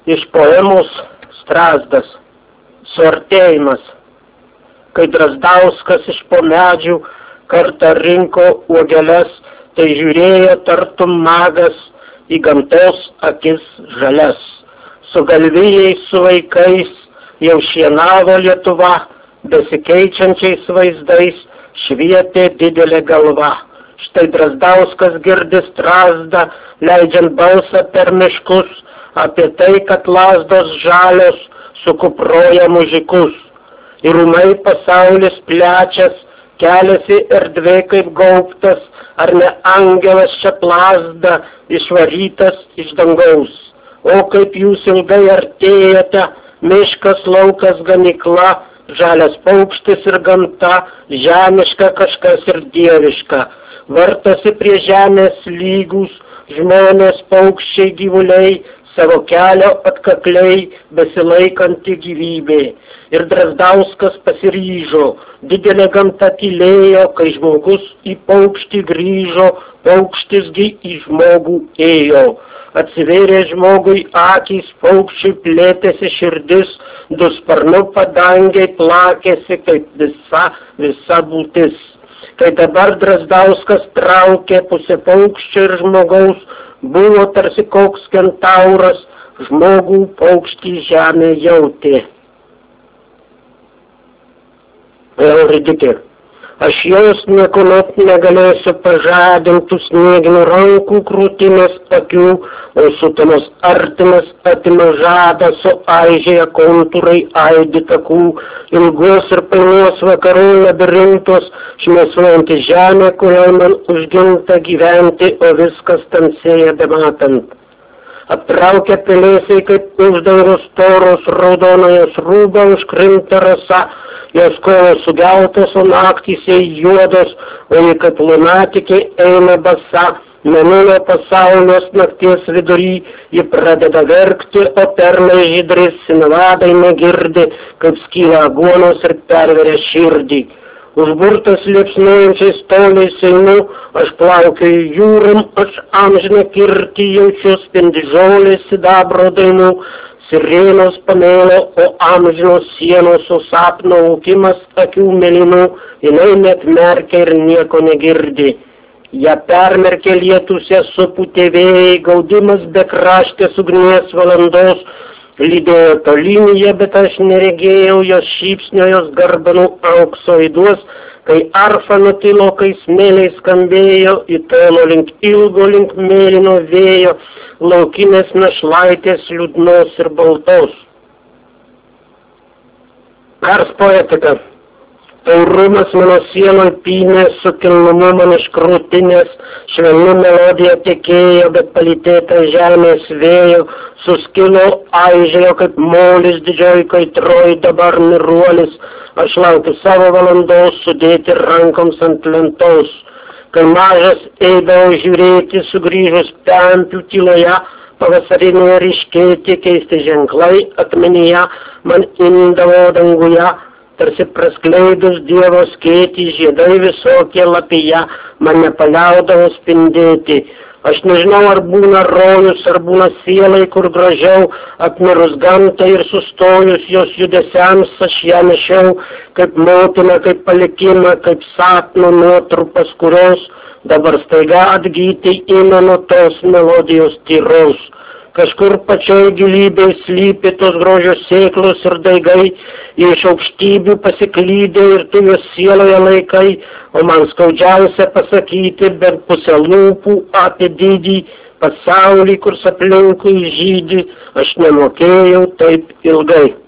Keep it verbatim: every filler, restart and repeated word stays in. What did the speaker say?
Iš poemos Strazdas. Suartėjimas. Kai Drazdauskas iš po medžių kartą rinko uogeles, tai žiūrėjo tartum magas į gamtos akis žalias. Su galvijais, su vaikais jau šienavo Lietuva, besikeičiančiais vaizdais švietė didelė galva. Štai Drazdauskas girdi strazdą, leidžiant balsą per miškus, apie tai, kad lazdos žalios sukuproja mužikus. Ir ūmai pasaulis plečias, keliasi erdvė kaip gaubtas, ar ne angelas čia plazda, išvarytas iš dangaus. O kaip jūs ilgai artėjate, miškas, laukas, ganykla, žalias paukštis ir gamta, žemiška kažkas ir dieviška. Vartosi prie žemės lygus, žmonės, paukščiai, gyvuliai, savo kelio atkakliai besilaikanti gyvybė. Ir Drazdauskas pasiryžo, didelė gamta tylėjo, kai žmogus į paukštį grįžo, paukštisgi į žmogų ėjo. Atsivėrė žmogui akys, paukščiui plėtėsi širdis, du sparnu padangiai plakėsi, kaip visa, visa būtis. Kai dabar Drazdauskas traukė pusę paukščio ir žmogaus, buvo tarsi koks kentauras, žmogų paukštį žemė jautė. Euridikė. Aš jos niekuomet negalėsiu pažadintų snieginių rankų, krūtinės akių, o sutemos artimas atima žadą, su aižėja kontūrai aidi takų, ilgos ir painios vakarų labirintos, šmėsuojanti žemė, kurioje man užginta gyventi, o viskas tamsėja bematant. Aptraukia pelėsiai kaip uždangos toros, raudonojos rūba užkrinta rasa, jos kojos sugeltos, o naktys jai juodos, o ji kaip lunatikė eina basa, mėnulio pasaulios nakties vidury, ji pradeda verkti, o perlai žydris sinavadai negirdi, kaip skyla aguonos ir perveria širdį. Užburtas liepsnojančiais toliais einu, aš plaukioju jūrom, aš amžiną kirtį jaučiu, spindi žolės sidabro dainų, sirenos pamėlo, o amžinos sienos su sapno aukimas akių mėlynų, jinai net merkia ir nieko negirdi. Ja permerkė lietusia supūtė vėjai, gaudimas be kraštės ugnies valandos, lydėjo tolynėje, bet aš neregėjau jos šypsnio, jos garbanų aukso įduos, kai arfa nutilo, kai smėliai skambėjo, į tolo link ilgo, link mėlyno vėjo, laukinės našlaitės liūdnos ir baltos. Ars poetika. Taurumas mano sieloj pynė, su kilnumu man iš krūtinės, švelni melodija tekėjo, bet palytėta žemės vėjo, suskilo, aižėjo kaip molis didžioj kaitroj, dabar miruolis, aš laukiu savo valandos, sudėti rankoms ant lentos. Kai mažas eidavau žiūrėti, sugrįžus pempių tyloje, pavasarinėje ryškėti, keisti ženklai akmenyje, man imdavo danguje, tarsi praskleidus Dievo skėtį, žiedai visokie lapyje, man nepaliaudavo spindėti. Aš nežinau, ar būna rojus, ar būna sielai, kur gražiau, apmirus gamtą ir sustojus jos judesiams, aš ją nešiau, kaip motina, kaip palikimą, kaip sapno nuotrupas, kurios dabar staiga atgyti ima nuo tos melodijos tyros. Kažkur pačioj gilybėj slypi tos grožio sėklos ir daigai, iš aukštybių pasiklydė ir tu jos sieloje laikai, o man skaudžiausia pasakyti bent pusę lūpų apie didį pasaulį, kurs aplinkui žydi, aš nemokėjau taip ilgai.